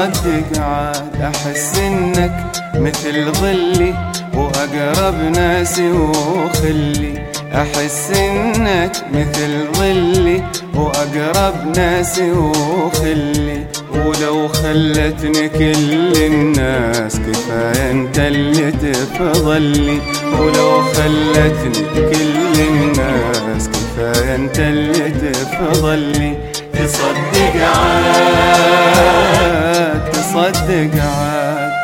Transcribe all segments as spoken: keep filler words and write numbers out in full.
تصدق عاد أحس إنك مثل ظلي وأقرب ناسي وخلي. أحس إنك مثل ظلي وأقرب ناسي وخلي. ولو خلتني كل الناس كفاية انت اللي تفضلي. ولو خلتني كل الناس كفاية انت اللي تفضلي. تصدق عاد تصدق عاد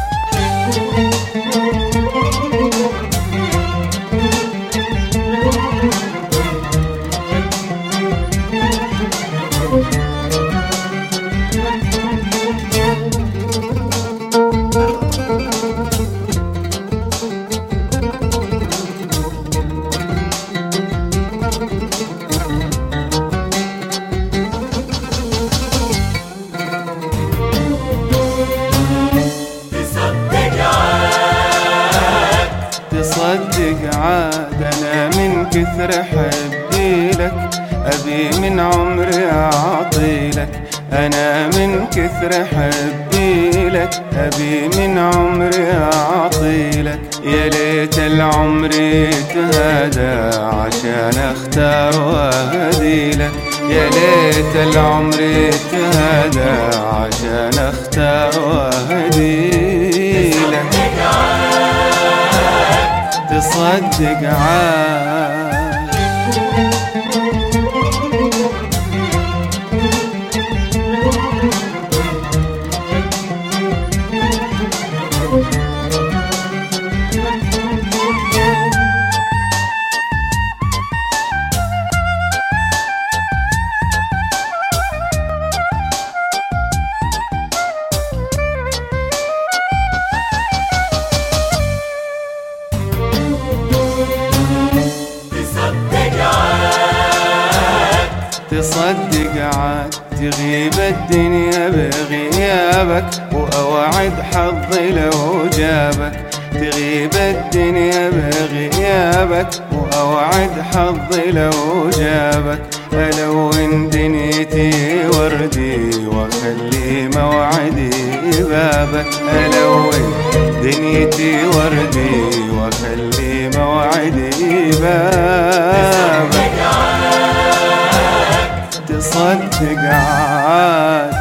تصدق عاد أنا من كثر حبي لك أبي من عمري أعطيلك. أنا من كثر حبي لك أبي من عمري أعطيلك. يا ليت العمر يتهادى عشان أختار وأهديلك. يا ليت العمر يتهادى عشان أختار وأهديلك. تصدق عاد تصدق عاد تغيب الدنيا بغيابك وأوعد حظي لو جابك. تغيب الدنيا بغيابك وأوعد حظي لو جابك. ألون دنيتي وردي وأخلي موعدي بابك. ألون دنيتي وردي وأخلي موعدي بابك. تصدق عاد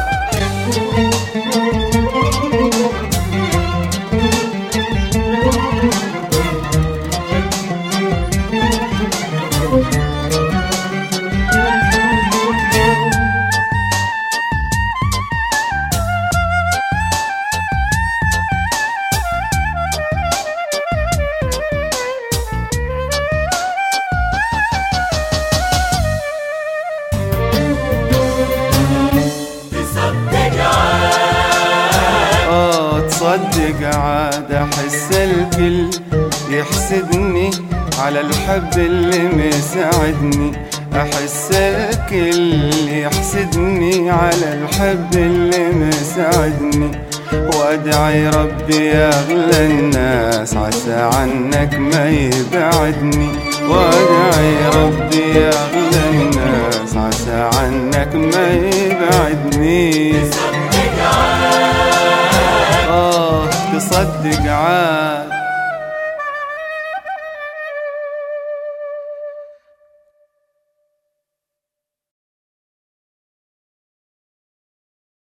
تصدق عاد أحس الكل يحسدني على الحب اللي مساعدني. أحس الكل يحسدني على الحب اللي مساعدني. وأدعي ربي يا أغلى الناس عسى عنك ما يبعدني. وأدعي ربي يا أغلى الناس عسى عنك ما يبعدني. تصدق عاد آه تصدق عاد